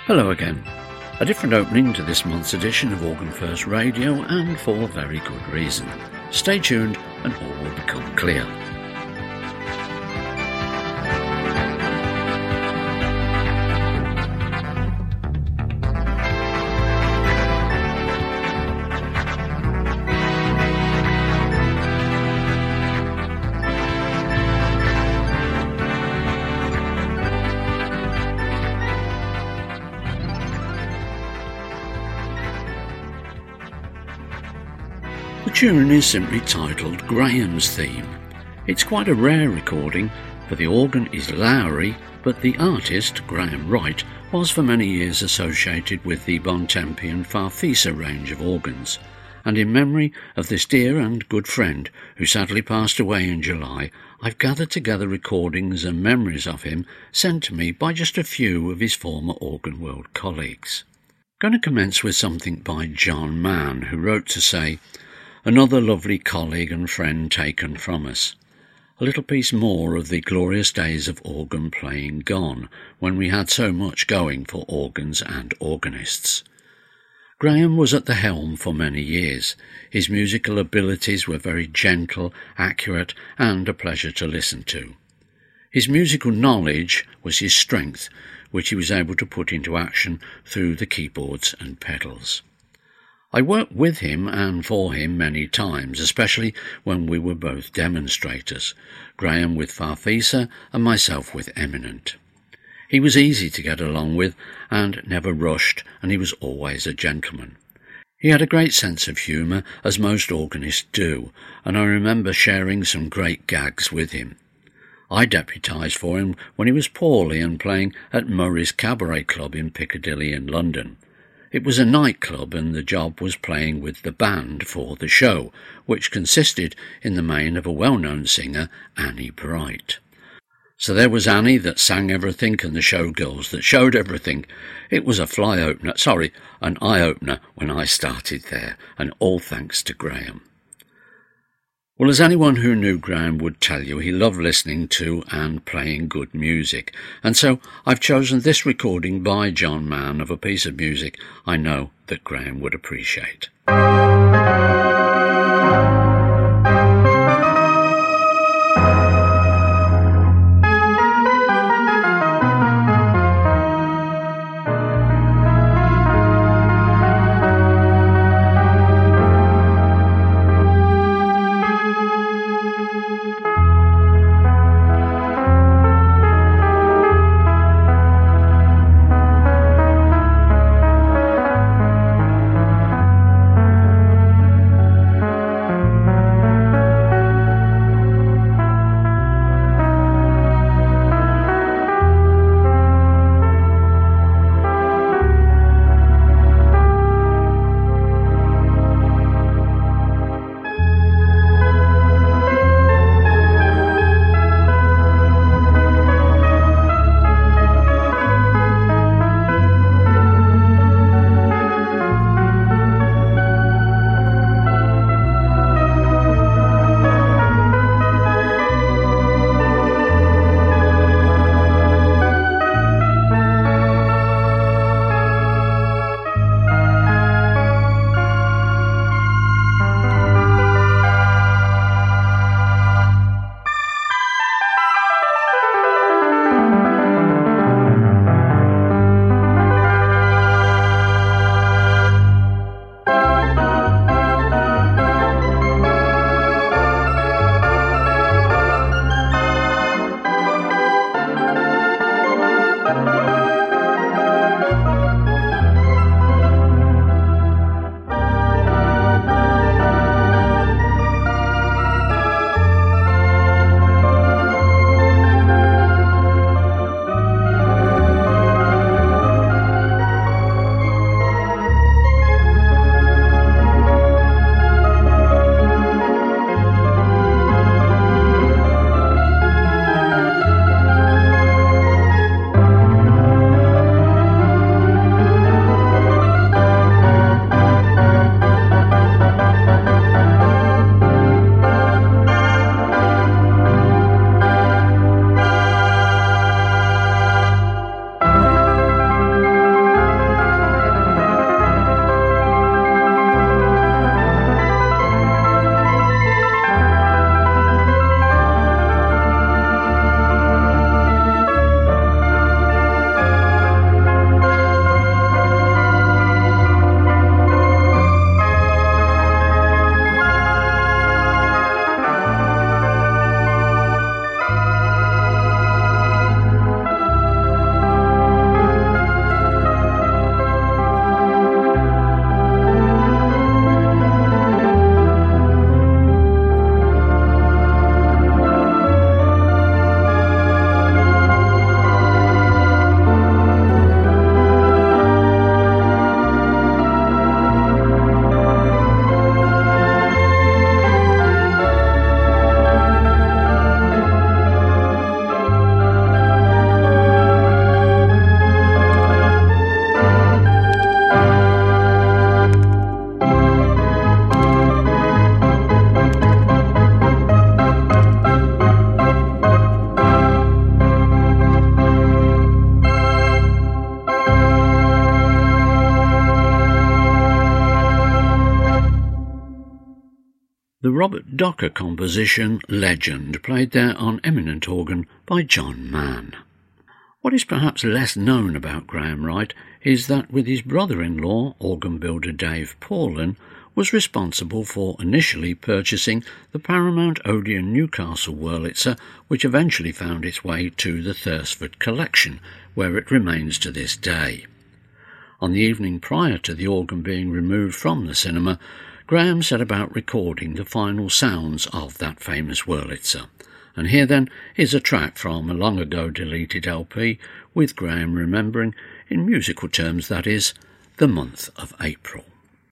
Hello again. A different opening to this month's edition of Organ First Radio, and for very good reason. Stay tuned and all will become clear. The tune is simply titled Graham's Theme. It's quite a rare recording, for the organ is Lowrey, but the artist, Graham Wright, was for many years associated with the Bontempi and Farfisa range of organs, and in memory of this dear and good friend who sadly passed away in July, I've gathered together recordings and memories of him sent to me by just a few of his former Organ World colleagues. I'm going to commence with something by John Mann, who wrote to say, "Another lovely colleague and friend taken from us. A little piece more of the glorious days of organ playing gone, when we had so much going for organs and organists." Graham was at the helm for many years. His musical abilities were very gentle, accurate, and a pleasure to listen to. His musical knowledge was his strength, which he was able to put into action through the keyboards and pedals. I worked with him and for him many times, especially when we were both demonstrators, Graham with Farfisa and myself with Eminent. He was easy to get along with and never rushed, and he was always a gentleman. He had a great sense of humour, as most organists do, and I remember sharing some great gags with him. I deputised for him when he was poorly and playing at Murray's Cabaret Club in Piccadilly in London. It was a nightclub, and the job was playing with the band for the show, which consisted in the main of a well-known singer, Annie Bright. So there was Annie that sang everything and the showgirls that showed everything. It was an eye-opener when I started there, and all thanks to Graham. Well, as anyone who knew Graham would tell you, he loved listening to and playing good music, and so I've chosen this recording by John Mann of a piece of music I know that Graham would appreciate. the Robert Docker composition Legend, played there on eminent organ by John Mann. What is perhaps less known about Graham Wright is that with his brother-in-law, organ builder Dave Paulin, was responsible for initially purchasing the Paramount Odeon Newcastle Wurlitzer, which eventually found its way to the Thursford collection, where it remains to this day. On the evening prior to the organ being removed from the cinema, Graham set about recording the final sounds of that famous Wurlitzer. And here then is a track from a long ago deleted LP with Graham remembering, in musical terms that is, the month of April.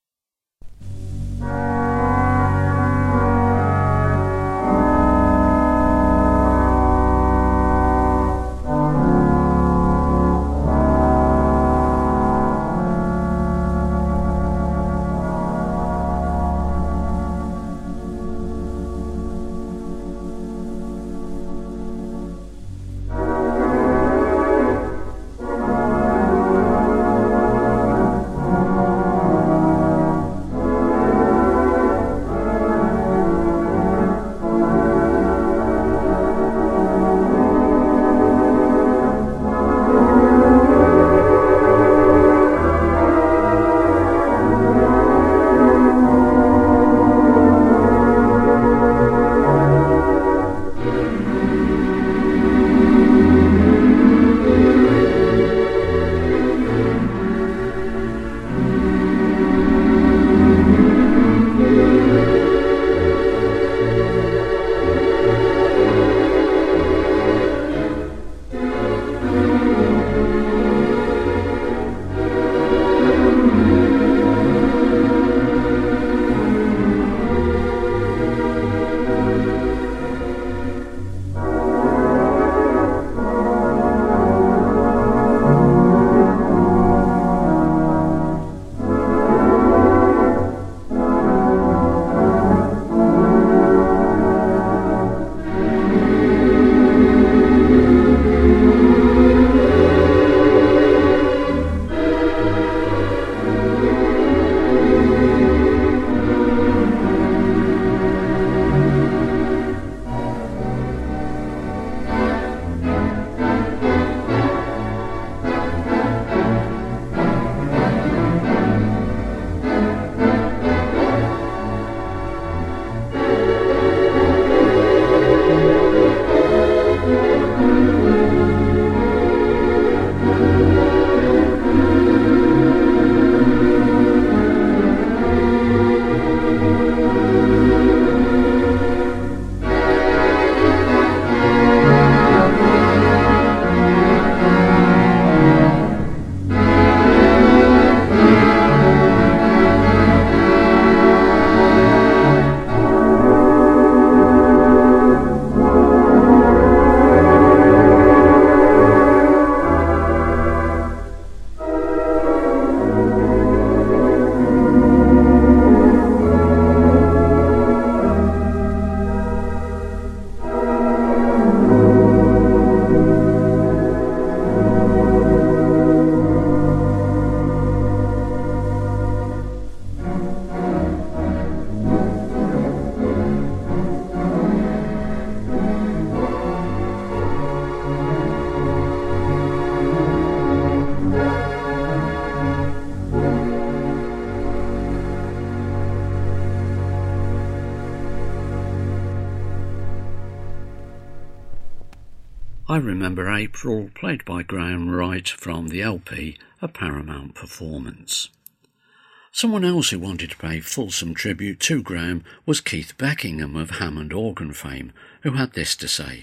I Remember April, played by Graham Wright from the LP A Paramount Performance. Someone else who wanted to pay fulsome tribute to Graham was Keith Beckingham of Hammond organ fame, who had this to say: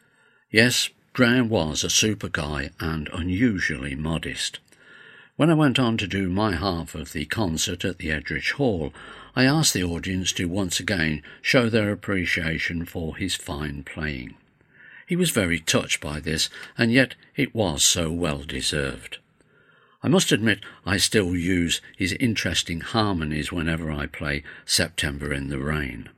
"Yes, Graham was a super guy and unusually modest. When I went on to do my half of the concert at the Edrich Hall, I asked the audience to once again show their appreciation for his fine playing. He was very touched by this, and yet it was so well deserved. I must admit I still use his interesting harmonies whenever I play September in the Rain.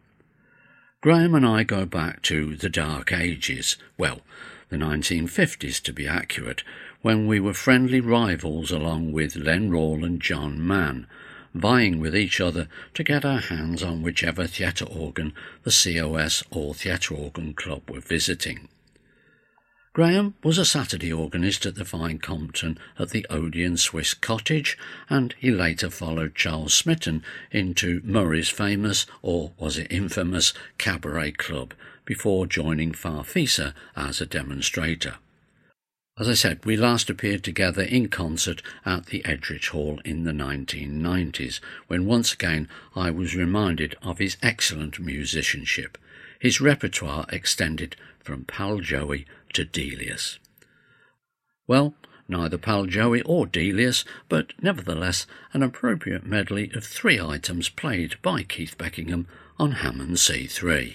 Graham and I go back to the dark ages, well, the 1950s to be accurate, when we were friendly rivals along with Len Rawle and John Mann, vying with each other to get our hands on whichever theatre organ the COS or Theatre Organ Club were visiting. Graham was a Saturday organist at the Fine Compton at the Odeon Swiss Cottage, and he later followed Charles Smitten into Murray's famous, or was it infamous, Cabaret Club, before joining Farfisa as a demonstrator. As I said, we last appeared together in concert at the Edridge Hall in the 1990s, when once again I was reminded of his excellent musicianship. His repertoire extended from Pal Joey to Delius. Well, neither Pal Joey or Delius, but nevertheless an appropriate medley of 3 items played by Keith Beckingham on Hammond C3.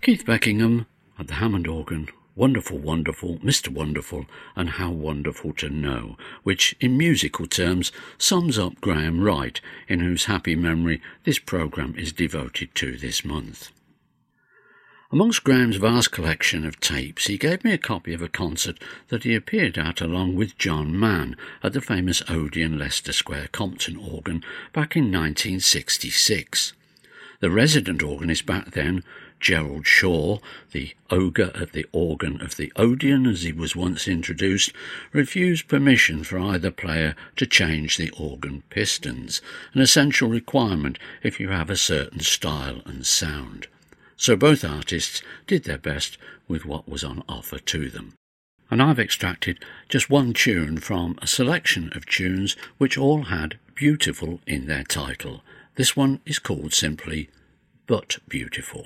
Keith Beckingham at the Hammond organ, Wonderful, Wonderful, Mr. Wonderful, and How Wonderful to Know, which in musical terms sums up Graham Wright, in whose happy memory this programme is devoted to this month. Amongst Graham's vast collection of tapes, he gave me a copy of a concert that he appeared at along with John Mann at the famous Odeon Leicester Square Compton organ back in 1966. The resident organist back then, Gerald Shaw, the ogre at the organ of the Odeon as he was once introduced, refused permission for either player to change the organ pistons, an essential requirement if you have a certain style and sound. So both artists did their best with what was on offer to them. And I've extracted just one tune from a selection of tunes which all had beautiful in their title. This one is called simply But Beautiful.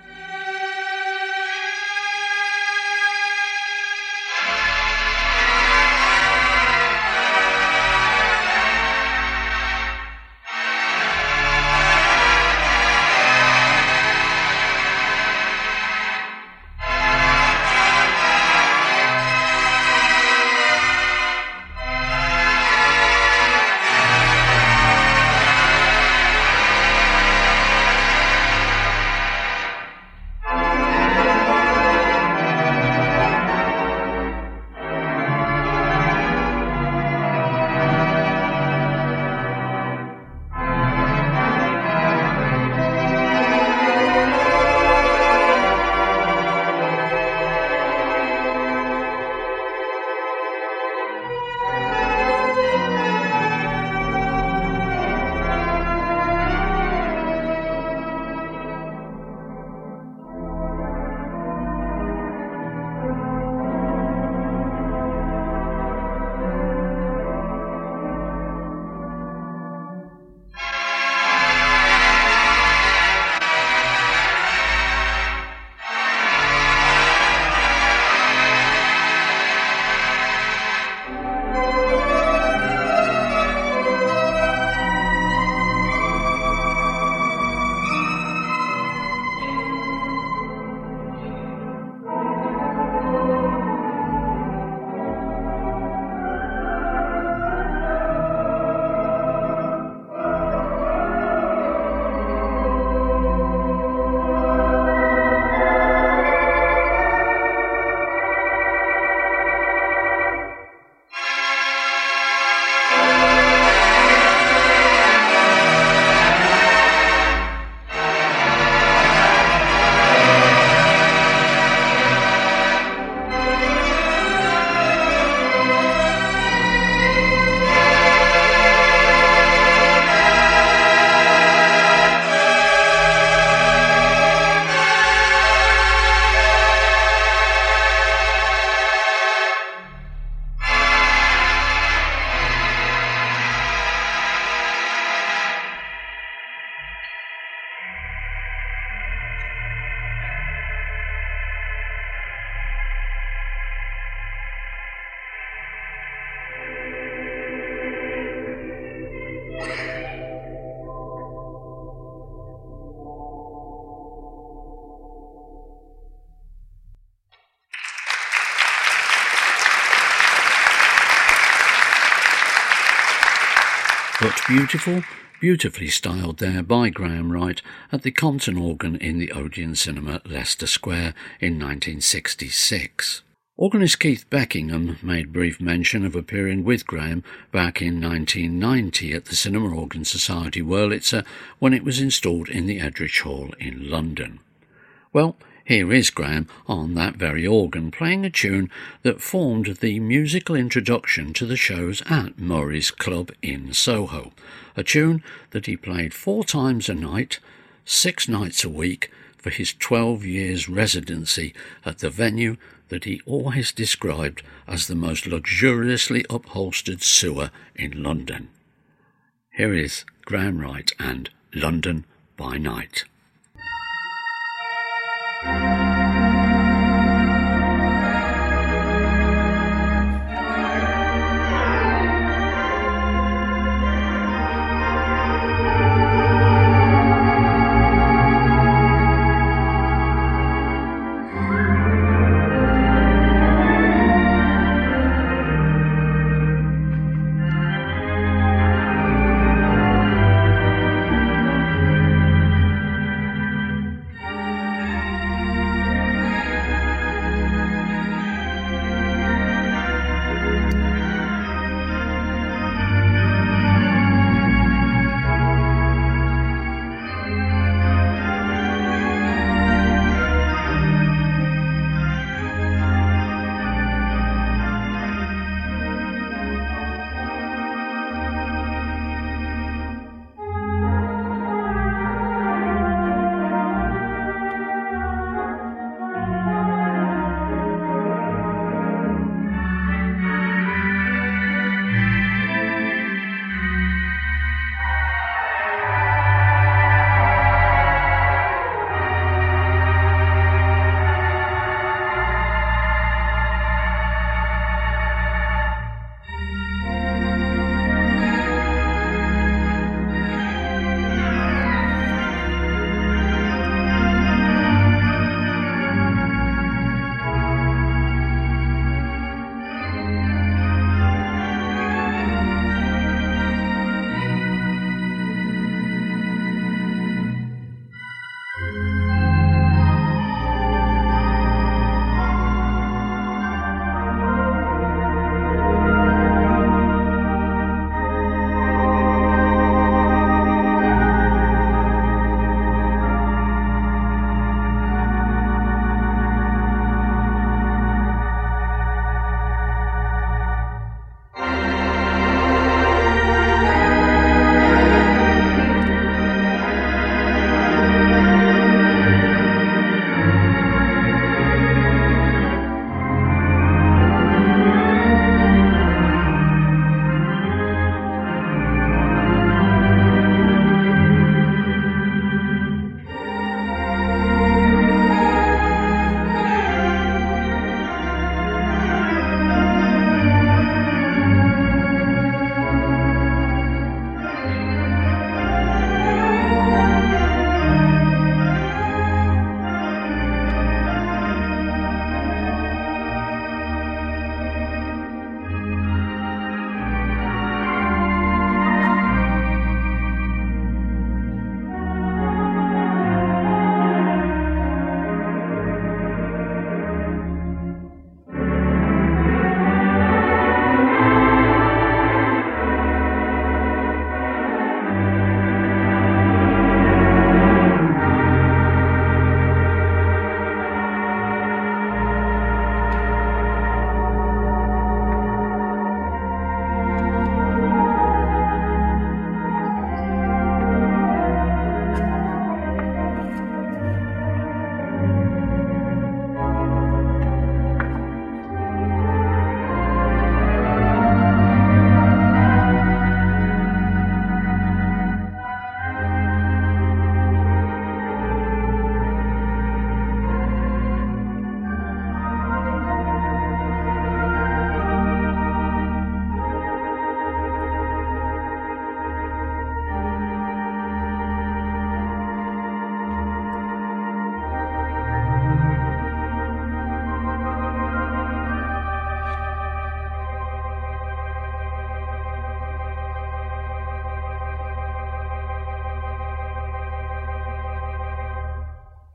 But Beautiful, beautifully styled there by Graham Wright at the Compton organ in the Odeon Cinema, Leicester Square in 1966. Organist Keith Beckingham made brief mention of appearing with Graham back in 1990 at the Cinema Organ Society Wurlitzer when it was installed in the Edrich Hall in London. Well, here is Graham on that very organ playing a tune that formed the musical introduction to the shows at Murray's Club in Soho, a tune that he played 4 times a night, 6 nights a week for his 12 years residency at the venue that he always described as the most luxuriously upholstered sewer in London. Here is Graham Wright and London by Night.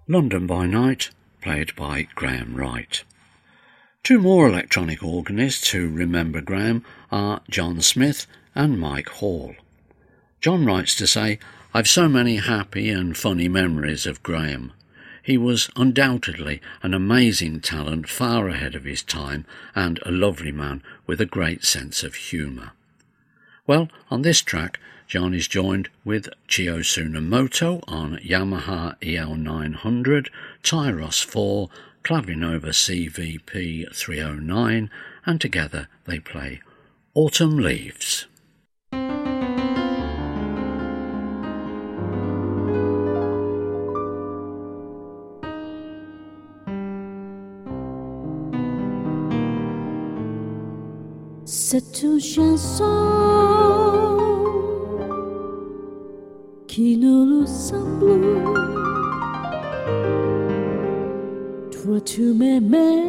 London by Night, played by Graham Wright. Two more electronic organists who remember Graham are John Smith and Mike Hall. John writes to say, "I've so many happy and funny memories of Graham. He was undoubtedly an amazing talent, far ahead of his time, and a lovely man with a great sense of humour." Well, on this track, John is joined with Chio Tsunemoto on Yamaha EL900, Tyros 4, Clavinova CVP 309, and together they play Autumn Leaves. C'est une chanson qui nous ressemble. Toi tu m'aimais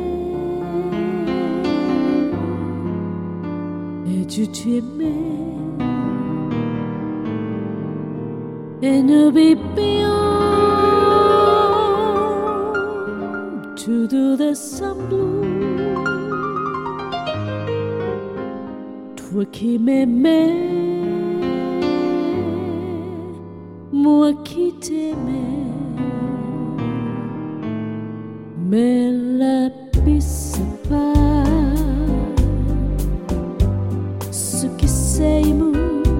et tu t'aimais. Et n'oublie pas tout de semble. Toi qui m'aimais, moi qui t'aimais. Mais la vie c'est pas ce qui s'aime.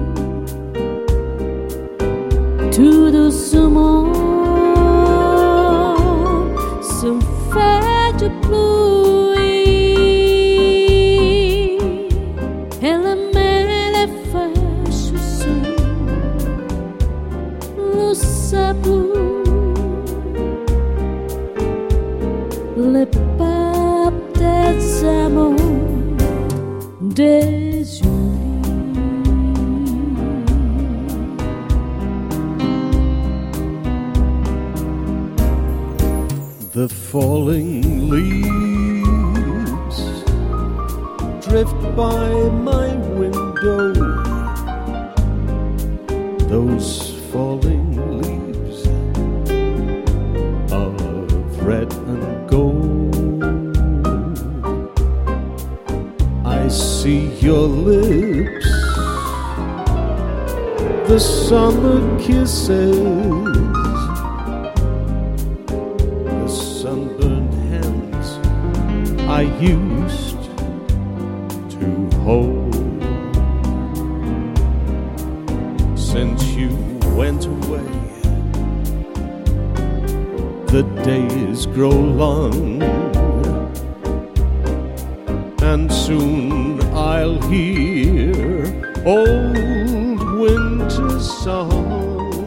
Tout doucement se fait de pluie. Et la mer les fait chausser le sable. Les papes des amants désunis. The falling leaves drift by my window. Those falling leaves of red and gold. I see your lips, the summer kisses, sunburned hands I used to hold. Since you went away, the days grow long, and soon I'll hear old winter's song.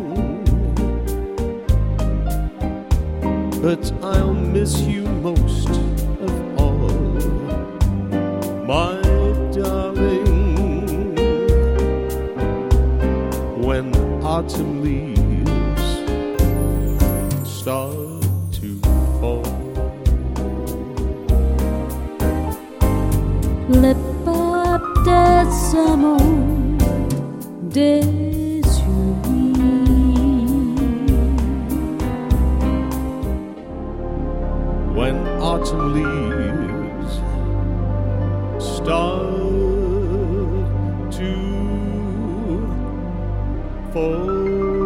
But I'll miss you most of all, my darling, when autumn leaves start to fall. Les papes des amants désunis. When autumn leaves start to fall.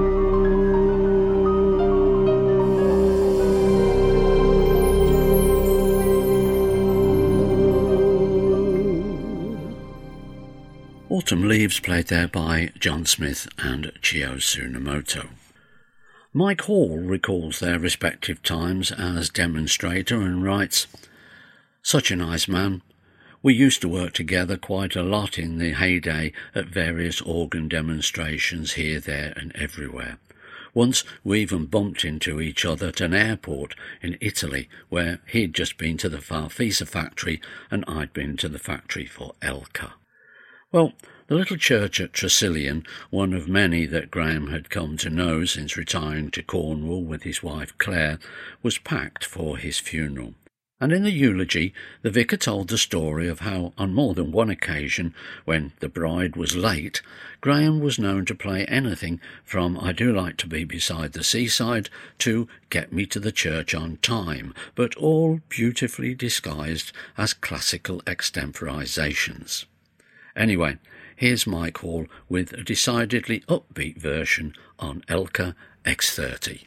Autumn Leaves, played there by John Smith and Chio Tsunemoto. Mike Hall recalls their respective times as demonstrator and writes, "Such a nice man. We used to work together quite a lot in the heyday at various organ demonstrations here, there and everywhere. Once we even bumped into each other at an airport in Italy, where he'd just been to the Farfisa factory and I'd been to the factory for Elka." Well, the little church at Tresillian, one of many that Graham had come to know since retiring to Cornwall with his wife Claire, was packed for his funeral. And in the eulogy, the vicar told the story of how, on more than one occasion, when the bride was late, Graham was known to play anything from I Do Like to Be Beside the Seaside to Get Me to the Church on Time, but all beautifully disguised as classical extemporizations. Anyway, here's Mike Hall with a decidedly upbeat version on Elka X30.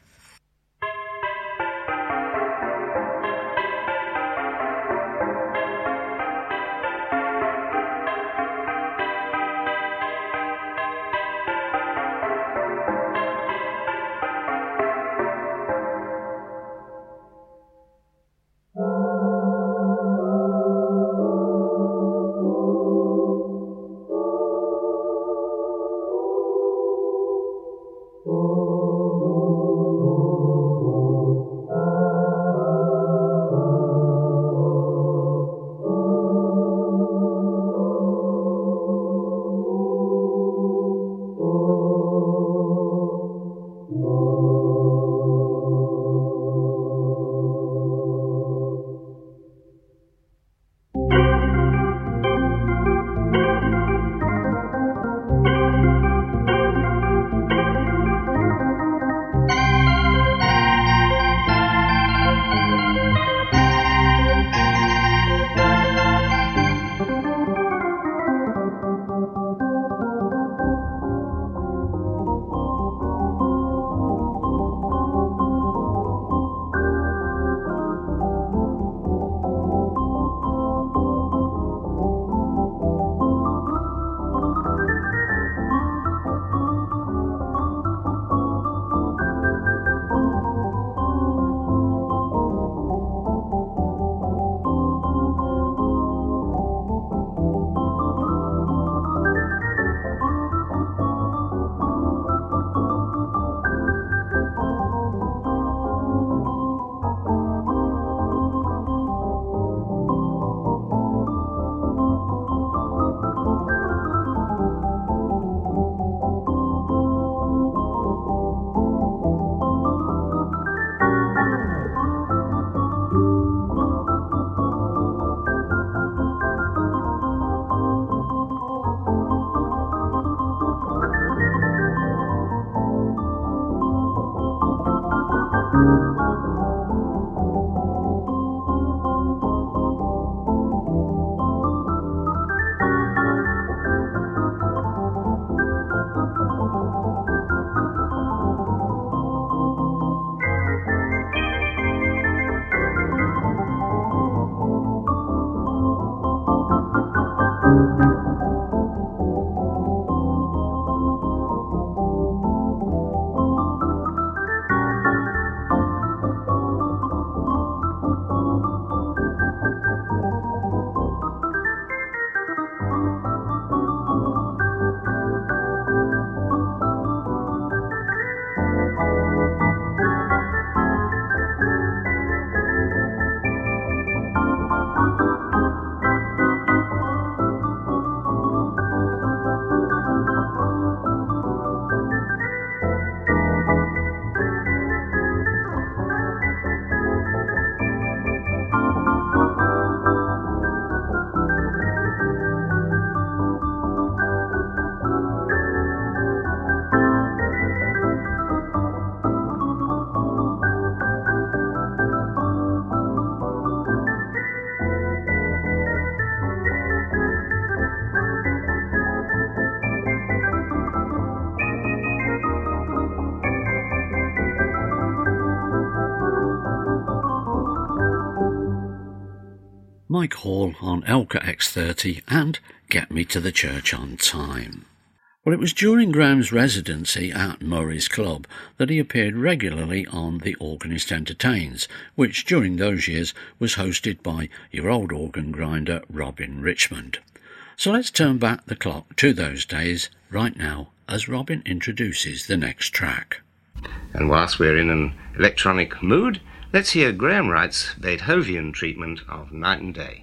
Mike Hall on Elka X30 and Get Me to the Church on Time. Well, it was during Graham's residency at Murray's Club that he appeared regularly on The Organist Entertains, which during those years was hosted by your old organ grinder Robin Richmond. So let's turn back the clock to those days right now as Robin introduces the next track. And whilst we're in an electronic mood, let's hear Graham Wright's Beethoven treatment of Night and Day.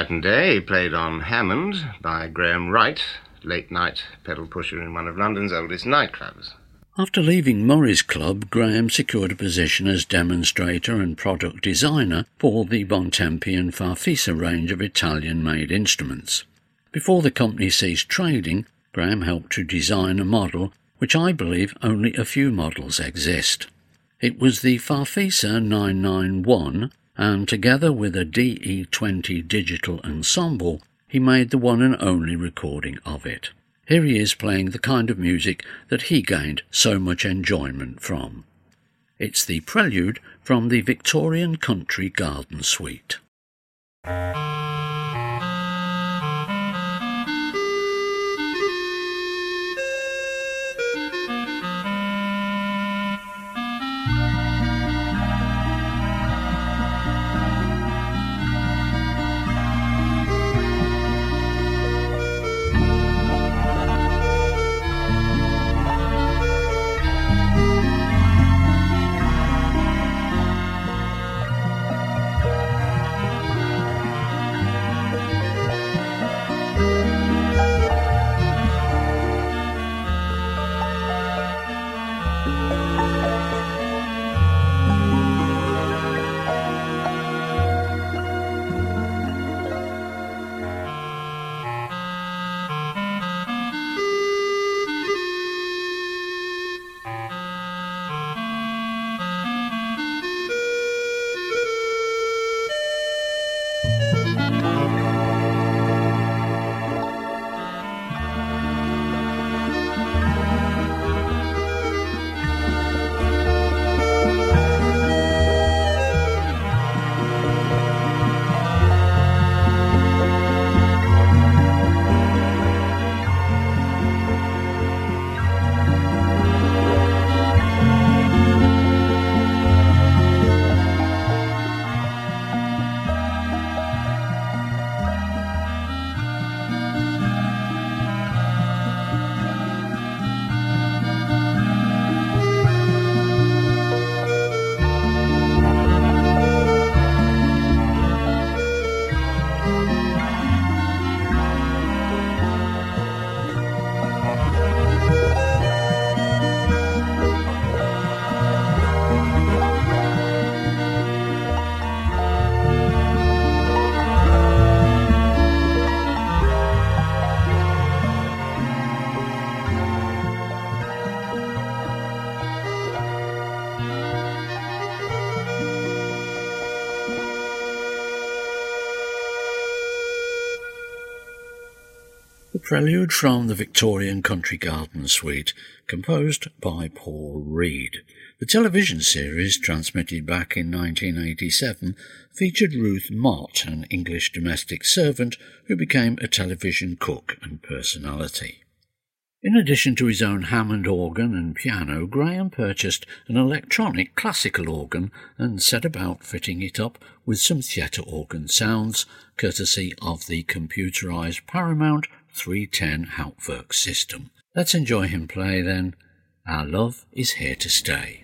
and day, played on Hammond by Graham Wright, late night pedal pusher in one of London's oldest nightclubs. After leaving Murray's Club, Graham secured a position as demonstrator and product designer for the Bontempi and Farfisa range of Italian-made instruments. Before the company ceased trading, Graham helped to design a model which I believe only a few models exist. It was the Farfisa 991, and together with a DE20 digital ensemble, he made the one and only recording of it. Here he is playing the kind of music that he gained so much enjoyment from. It's the prelude from the Victorian Country Garden Suite. The prelude from the Victorian Country Garden Suite, composed by Paul Reed. The television series, transmitted back in 1987, featured Ruth Mott, an English domestic servant who became a television cook and personality. In addition to his own Hammond organ and piano, Graham purchased an electronic classical organ and set about fitting it up with some theatre organ sounds, courtesy of the computerised Paramount 310 Hauptwerk system. Let's enjoy him play then, Our Love Is Here to Stay.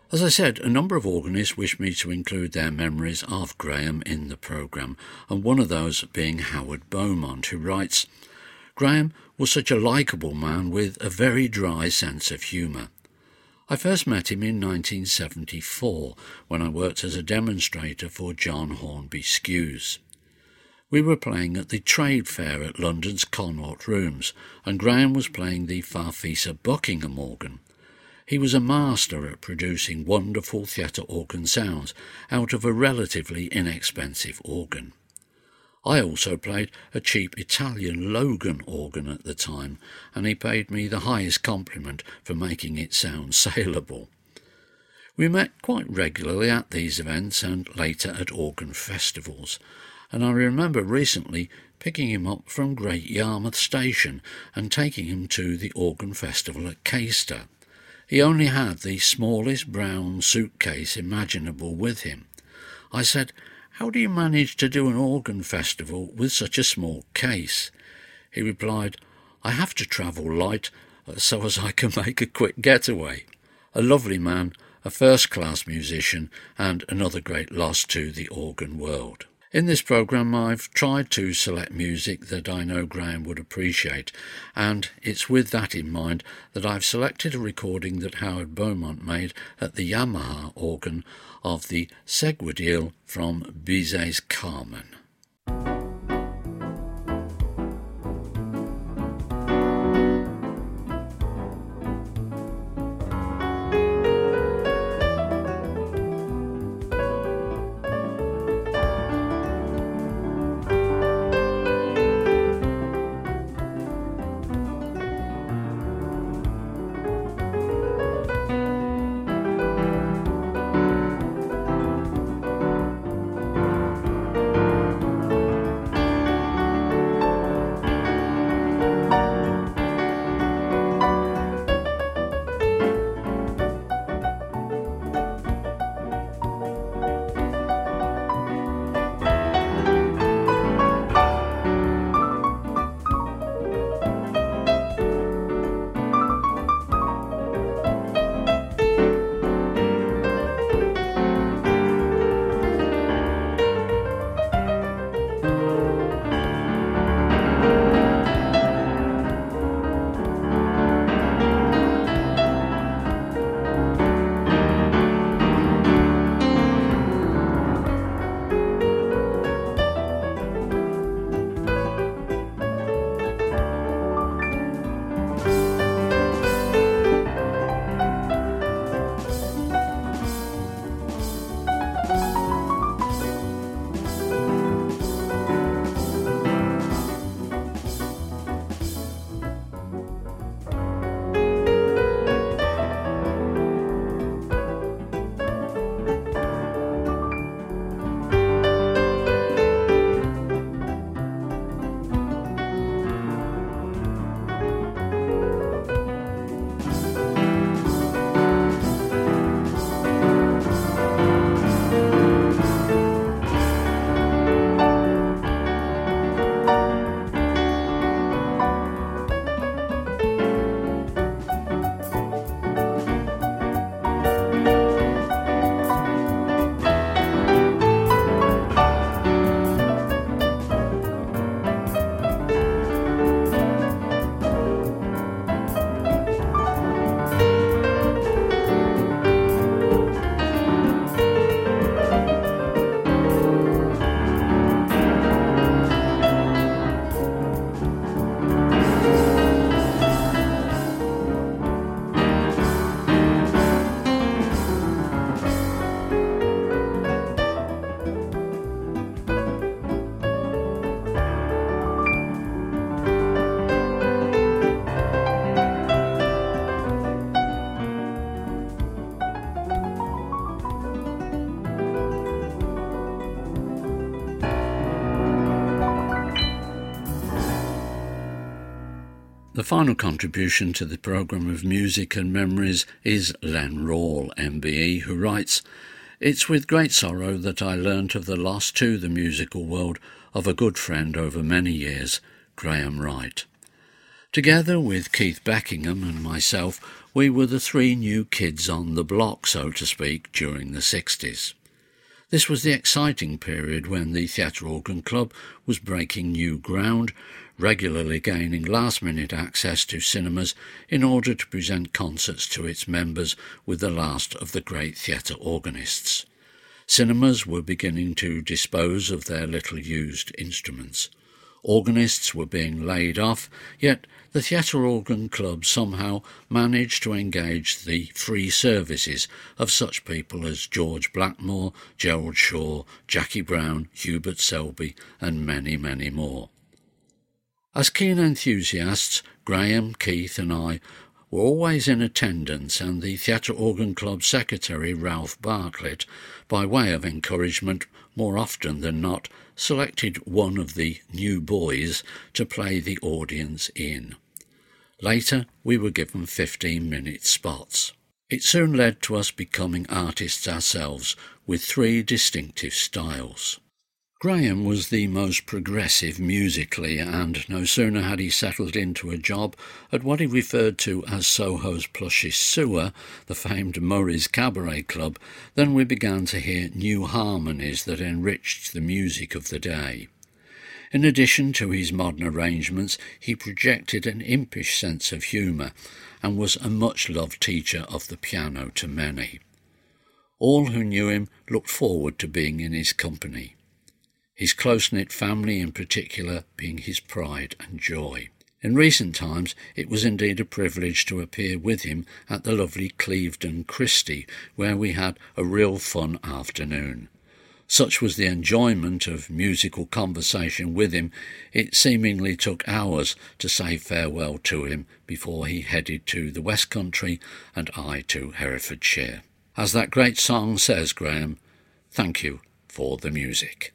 As I said, a number of organists wished me to include their memories of Graham in the programme, and one of those being Howard Beaumont, who writes, "Graham was such a likeable man with a very dry sense of humour. I first met him in 1974 when I worked as a demonstrator for John Hornby Skews. We were playing at the Trade Fair at London's Connaught Rooms, and Graham was playing the Farfisa Buckingham organ. He was a master at producing wonderful theatre organ sounds out of a relatively inexpensive organ. I also played a cheap Italian Logan organ at the time, and he paid me the highest compliment for making it sound saleable. We met quite regularly at these events and later at organ festivals, and I remember recently picking him up from Great Yarmouth Station and taking him to the organ festival at Caister. He only had the smallest brown suitcase imaginable with him. I said, "How do you manage to do an organ festival with such a small case?" He replied, "I have to travel light so as I can make a quick getaway." A lovely man, a first-class musician, and another great loss to the organ world. In this programme I've tried to select music that I know Graham would appreciate, and it's with that in mind that I've selected a recording that Howard Beaumont made at the Yamaha organ of the Seguidille from Bizet's Carmen. The final contribution to the programme of music and memories is Len Rawle, MBE, who writes, "It's with great sorrow that I learnt of the loss to the musical world of a good friend over many years, Graham Wright. Together with Keith Beckingham and myself, we were the three new kids on the block, so to speak, during the 60s. This was the exciting period when the Theatre Organ Club was breaking new ground, regularly gaining last-minute access to cinemas in order to present concerts to its members with the last of the great theatre organists. Cinemas were beginning to dispose of their little used instruments. Organists were being laid off, yet the Theatre Organ Club somehow managed to engage the free services of such people as George Blackmore, Gerald Shaw, Jackie Brown, Hubert Selby, and many, many more. As keen enthusiasts, Graham, Keith and I were always in attendance, and the Theatre Organ Club secretary, Ralph Bartlett, by way of encouragement, more often than not, selected one of the new boys to play the audience in. Later, we were given 15-minute spots. It soon led to us becoming artists ourselves, with three distinctive styles. Graham was the most progressive musically, and no sooner had he settled into a job at what he referred to as Soho's plushest sewer, the famed Murray's Cabaret Club, than we began to hear new harmonies that enriched the music of the day. In addition to his modern arrangements, he projected an impish sense of humour, and was a much-loved teacher of the piano to many. All who knew him looked forward to being in his company, his close-knit family in particular being his pride and joy. In recent times it was indeed a privilege to appear with him at the lovely Clevedon Christie, where we had a real fun afternoon. Such was the enjoyment of musical conversation with him, it seemingly took hours to say farewell to him before he headed to the West Country and I to Herefordshire. As that great song says, Graham, thank you for the music.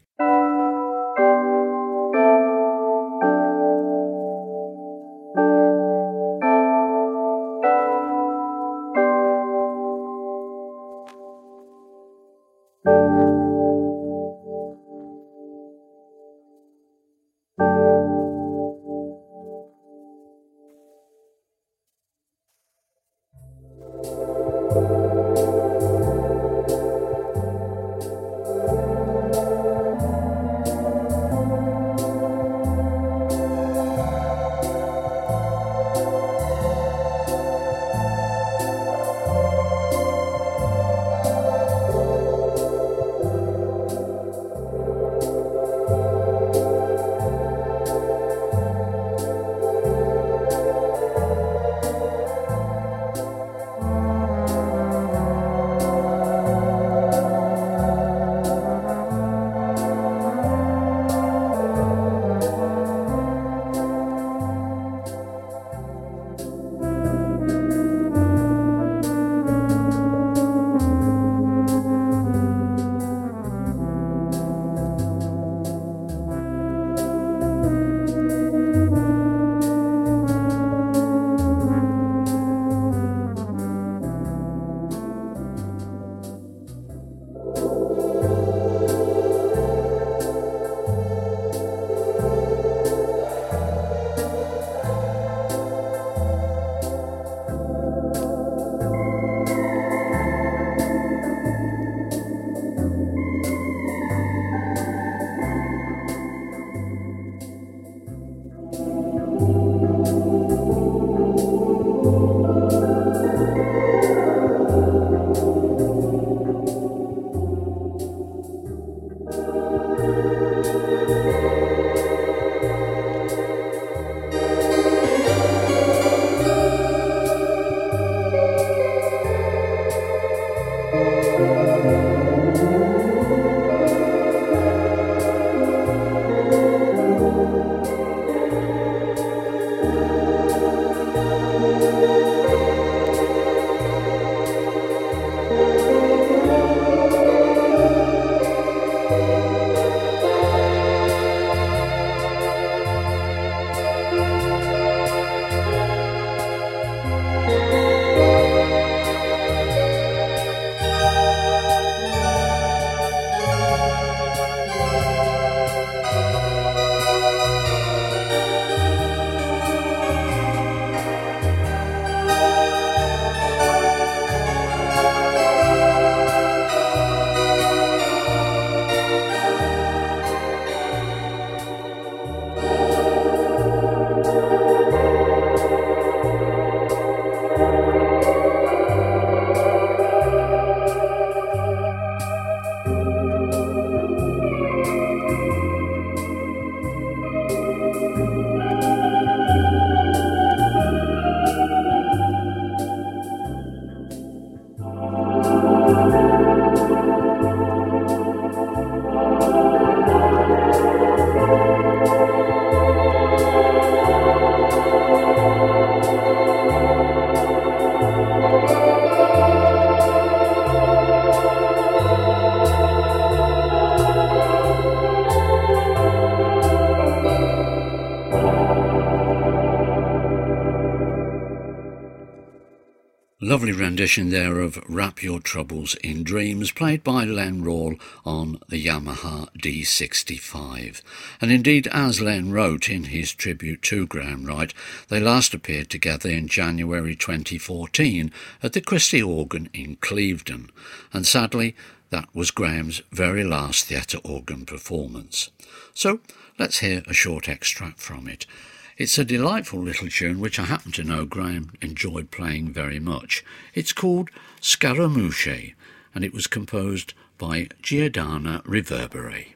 Lovely rendition there of Wrap Your Troubles in Dreams, played by Len Rawle on the Yamaha D65. And indeed, as Len wrote in his tribute to Graham Wright, they last appeared together in January 2014 at the Christie Organ in Clevedon. And sadly, that was Graham's very last theatre organ performance. So let's hear a short extract from it. It's a delightful little tune which I happen to know Graham enjoyed playing very much. It's called Scaramouche, and it was composed by Giordano Reverberi.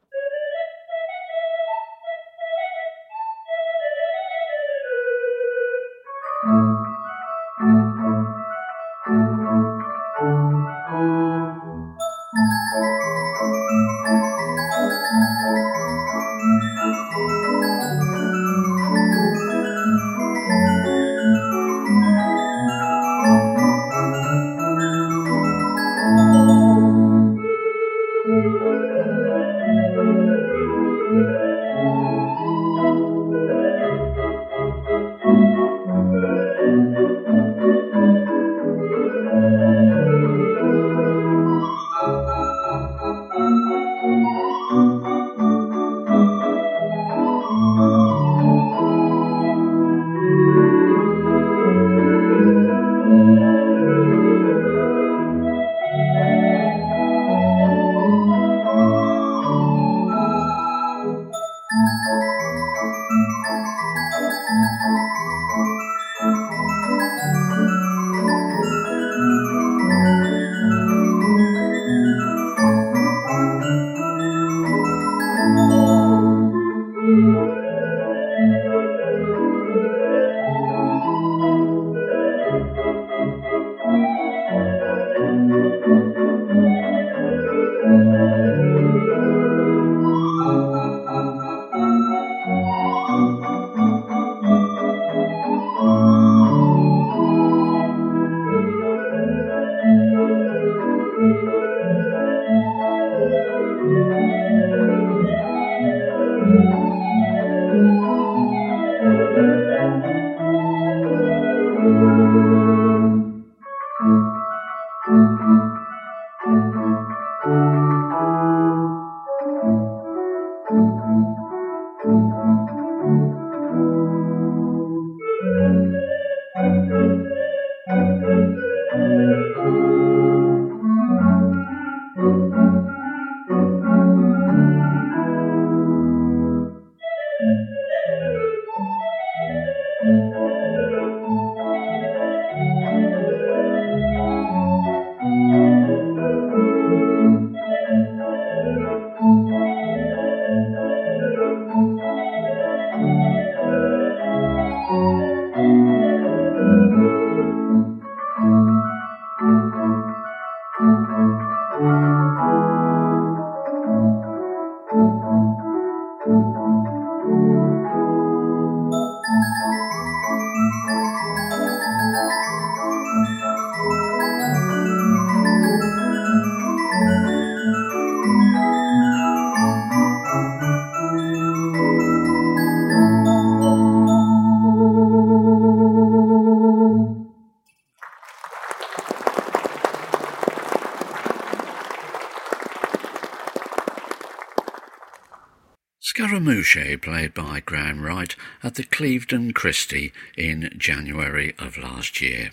Scaramouche, played by Graham Wright at the Clevedon Christie in January of last year.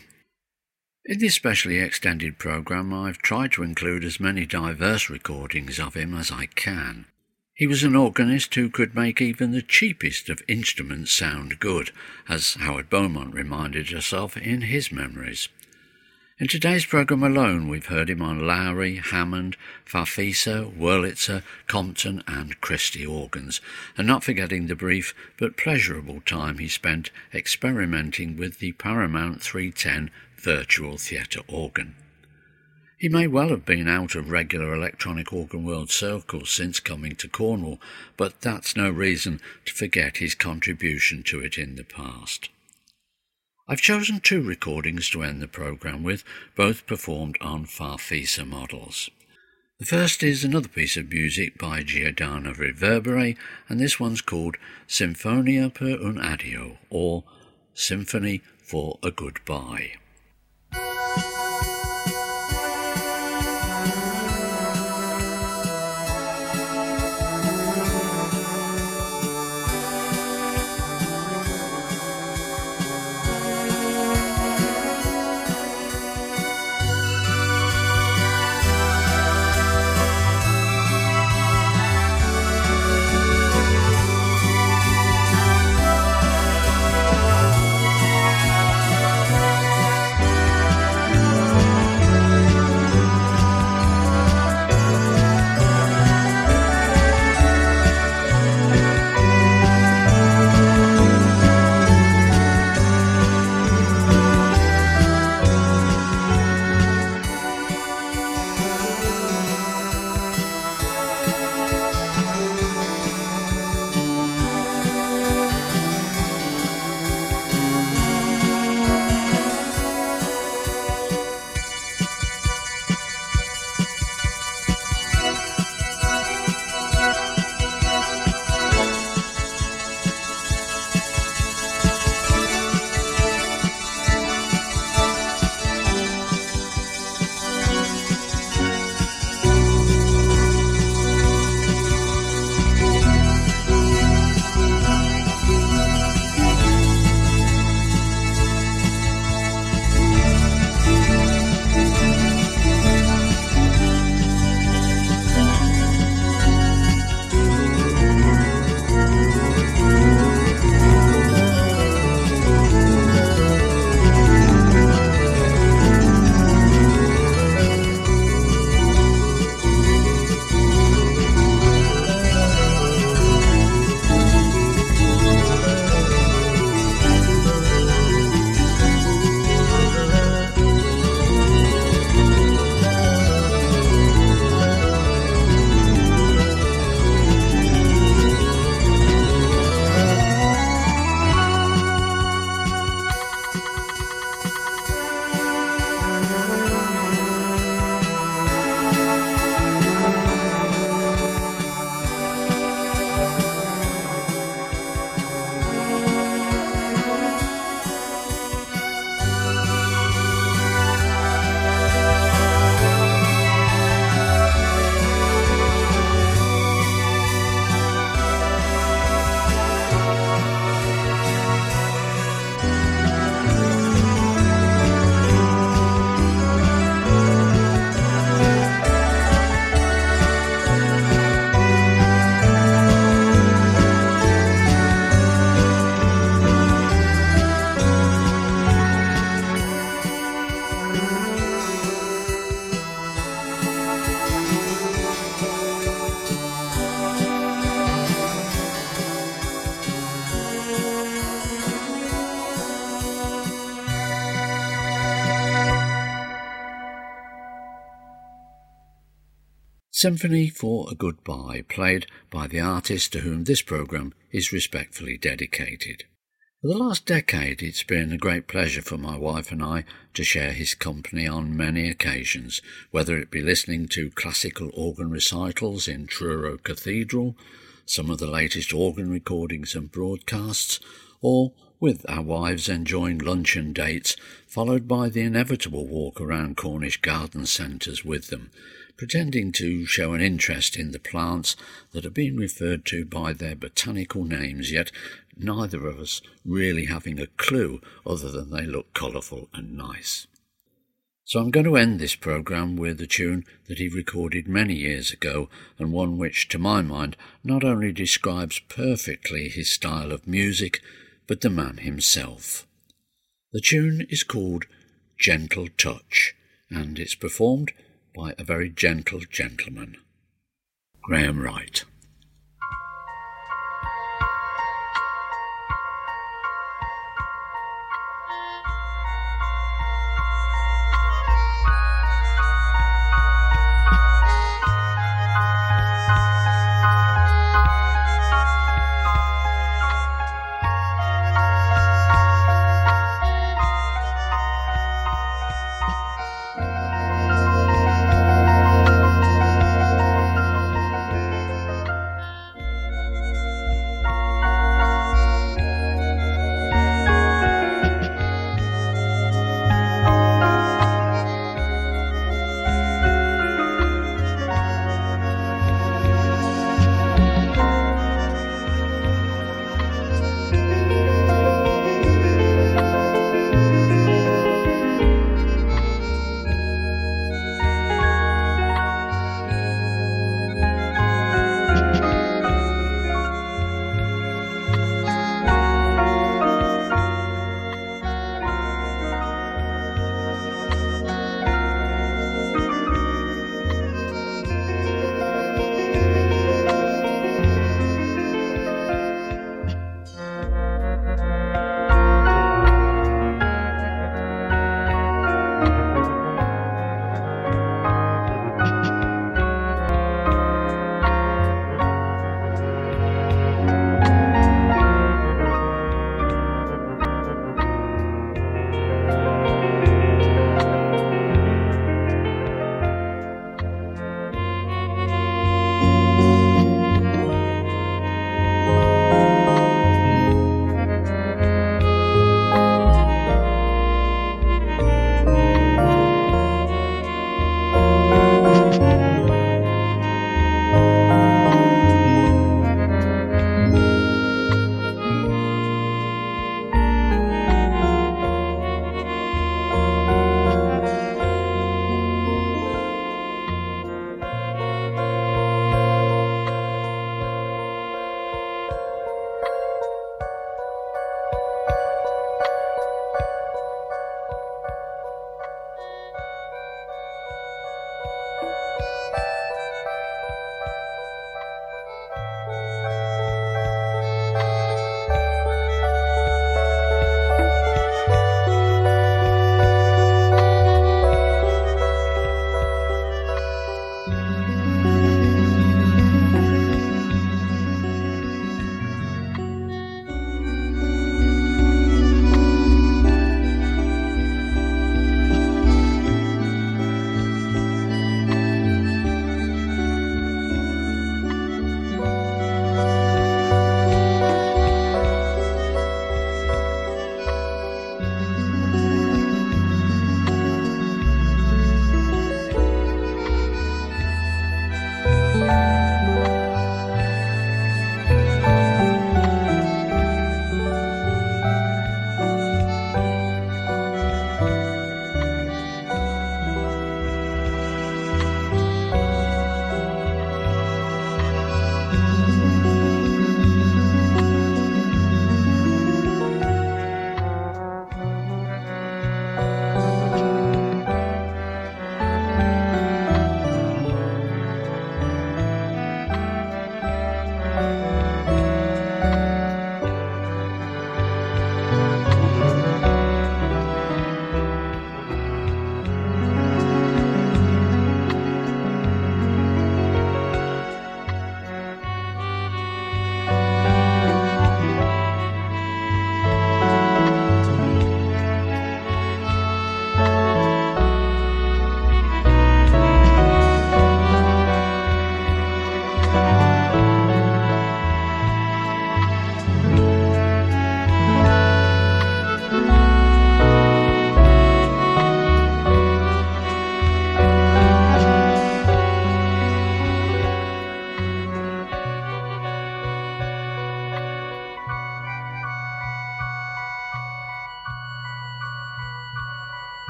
In this specially extended programme, I've tried to include as many diverse recordings of him as I can. He was an organist who could make even the cheapest of instruments sound good, as Howard Beaumont reminded us of in his memories. In today's programme alone, we've heard him on Lowrey, Hammond, Farfisa, Wurlitzer, Compton and Christie organs, and not forgetting the brief but pleasurable time he spent experimenting with the Paramount 310 virtual theatre organ. He may well have been out of regular electronic organ world circles since coming to Cornwall, but that's no reason to forget his contribution to it in the past. I've chosen two recordings to end the programme with, both performed on Farfisa models. The first is another piece of music by Giordano Reverberi, and this one's called Sinfonia per un addio, or Symphony for a Goodbye. Symphony for a Goodbye, played by the artist to whom this programme is respectfully dedicated. For the last decade it's been a great pleasure for my wife and I to share his company on many occasions, whether it be listening to classical organ recitals in Truro Cathedral, some of the latest organ recordings and broadcasts, or with our wives enjoying luncheon dates, followed by the inevitable walk around Cornish garden centres with them, pretending to show an interest in the plants that are being referred to by their botanical names, yet neither of us really having a clue other than they look colourful and nice. So I'm going to end this programme with a tune that he recorded many years ago, and one which, to my mind, not only describes perfectly his style of music, but the man himself. The tune is called Gentle Touch, and it's performed by a very gentle gentleman, Graham Wright.